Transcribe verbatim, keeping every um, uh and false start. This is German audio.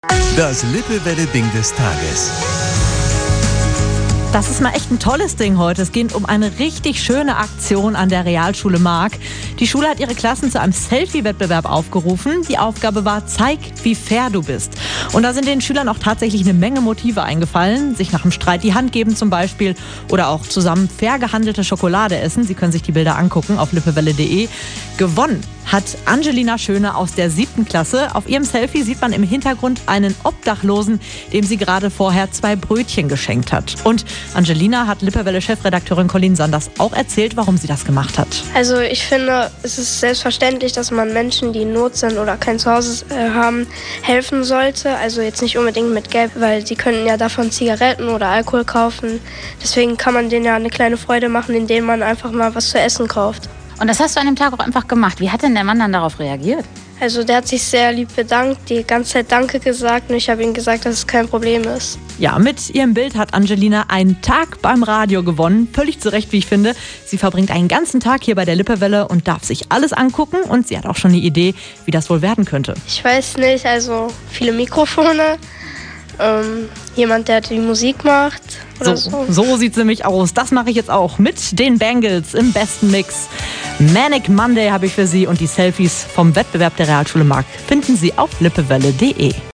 Das Lippewelle-Ding des Tages. Das ist mal echt ein tolles Ding heute. Es geht um eine richtig schöne Aktion an der Realschule Mark. Die Schule hat ihre Klassen zu einem Selfie-Wettbewerb aufgerufen. Die Aufgabe war, zeig, wie fair du bist. Und da sind den Schülern auch tatsächlich eine Menge Motive eingefallen. Sich nach dem Streit die Hand geben zum Beispiel oder auch zusammen fair gehandelte Schokolade essen. Sie können sich die Bilder angucken auf lippewelle punkt de. Gewonnen hat Angelina Schöne aus der siebten Klasse. Auf ihrem Selfie sieht man im Hintergrund einen Obdachlosen, dem sie gerade vorher zwei Brötchen geschenkt hat. Und Angelina hat Lippewelle-Chefredakteurin Colleen Sanders auch erzählt, warum sie das gemacht hat. Also ich finde, es ist selbstverständlich, dass man Menschen, die in Not sind oder kein Zuhause äh, haben, helfen sollte. Also jetzt nicht unbedingt mit Geld, weil sie können ja davon Zigaretten oder Alkohol kaufen. Deswegen kann man denen ja eine kleine Freude machen, indem man einfach mal was zu essen kauft. Und das hast du an dem Tag auch einfach gemacht. Wie hat denn der Mann dann darauf reagiert? Also der hat sich sehr lieb bedankt, die ganze Zeit Danke gesagt und ich habe ihm gesagt, dass es kein Problem ist. Ja, mit ihrem Bild hat Angelina einen Tag beim Radio gewonnen. Völlig zu Recht, wie ich finde. Sie verbringt einen ganzen Tag hier bei der Lippewelle und darf sich alles angucken. Und sie hat auch schon eine Idee, wie das wohl werden könnte. Ich weiß nicht, also viele Mikrofone, ähm, jemand, der die Musik macht. So, so. so sieht es nämlich aus. Das mache ich jetzt auch mit den Bangles im besten Mix. Manic Monday habe ich für Sie und die Selfies vom Wettbewerb der Realschule Mark finden Sie auf lippewelle punkt de.